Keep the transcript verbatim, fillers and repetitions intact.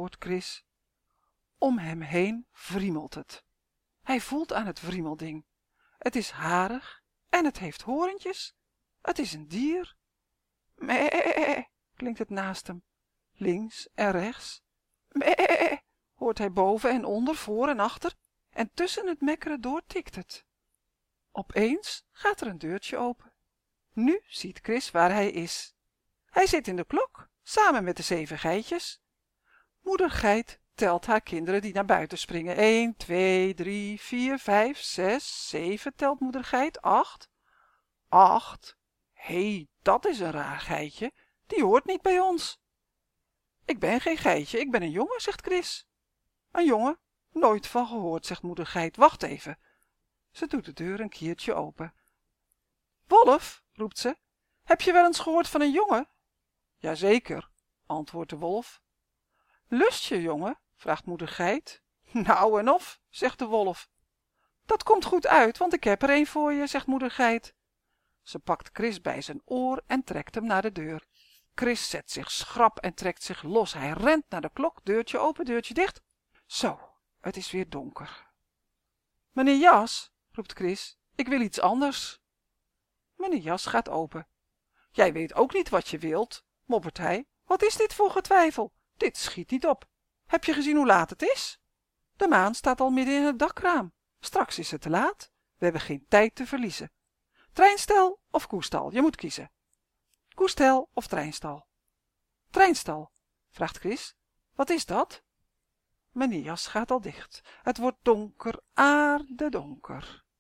hoort Chris. Om hem heen wriemelt het. Hij voelt aan het wriemelding. Het is harig en het heeft horentjes. Het is een dier. Mee, klinkt het naast hem. Links en rechts. Mee, hoort hij boven en onder, voor en achter. En tussen het mekkeren door tikt het. Opeens gaat er een deurtje open. Nu ziet Chris waar hij is. Hij zit in de klok, samen met de zeven geitjes. Moeder geit telt haar kinderen die naar buiten springen. Eén, twee, drie, vier, vijf, zes, zeven telt moeder geit. Acht. Acht. Hé, dat is een raar geitje. Die hoort niet bij ons. Ik ben geen geitje, ik ben een jongen, zegt Chris. Een jongen? Nooit van gehoord, zegt moeder geit. Wacht even. Ze doet de deur een kiertje open. Wolf, roept ze, heb je wel eens gehoord van een jongen? Jazeker, antwoordt de wolf. Lust je, jongen? vraagt moeder geit. Nou en of, zegt de wolf. Dat komt goed uit, want ik heb er een voor je, zegt moeder geit. Ze pakt Chris bij zijn oor en trekt hem naar de deur. Chris zet zich schrap en trekt zich los. Hij rent naar de klok, deurtje open, deurtje dicht. Zo, het is weer donker. Meneer Jas, roept Chris, ik wil iets anders. Meneer Jas gaat open. Jij weet ook niet wat je wilt, moppert hij. Wat is dit voor getwijfel? Dit schiet niet op. Heb je gezien hoe laat het is? De maan staat al midden in het dakraam. Straks is het te laat. We hebben geen tijd te verliezen. Treinstal of koestal, je moet kiezen. Koestel of treinstal? Treinstal, vraagt Chris. Wat is dat? Meneer Jas gaat al dicht. Het wordt donker, aardedonker.